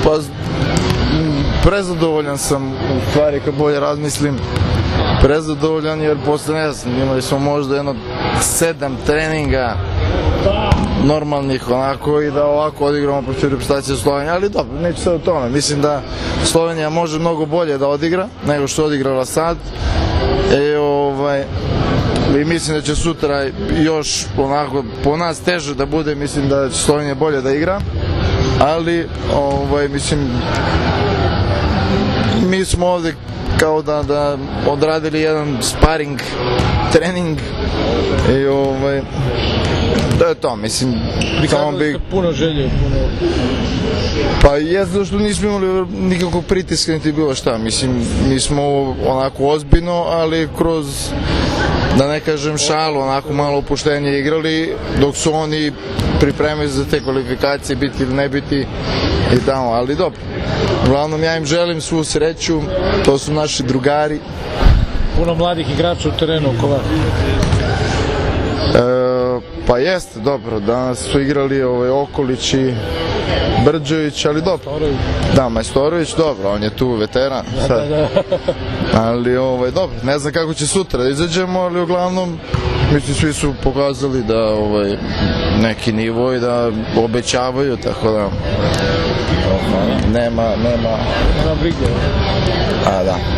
Pa, prezadovoljan sam, u stvari, kad bolje razmislim, prezadovoljan jer posle, ne znam, imali smo možda jedno 7 treninga normalnih onako i da ovako odigramo protiv reprezentacije Slovenije, ali dobro, neću sad o tome. Mislim da Slovenija može mnogo bolje da odigra nego što odigrala sad i mislim da će sutra još onako po nas teže da bude, mislim da će Slovenija bolje da igra, ali mislim mi smo ovde kao da odradili jedan sparing trening i to je to, mislim. Prikazali ste puno želje, puno... Pa je zato što nismo imali nikakvog pritiska niti bilo šta, mislim, mi smo onako ozbiljno, ali kroz, da ne kažem šalu, onako malo opuštenije igrali, dok su oni pripremili za te kvalifikacije, biti ili ne biti i tamo, ali dobro. Uglavnom, ja im želim svu sreću, to su naši drugari. Puno mladih igrača u terenu oko vas. Pa jeste, dobro, danas su igrali Okolić i Brđević, ali dobro. Da, Majstorović, dobro, on je tu veteran. Ali dobro, ne znam kako će sutra da izađemo, ali uglavnom mislim svi su pokazali da neki nivo i da obećavaju, tako da nema brige. A da.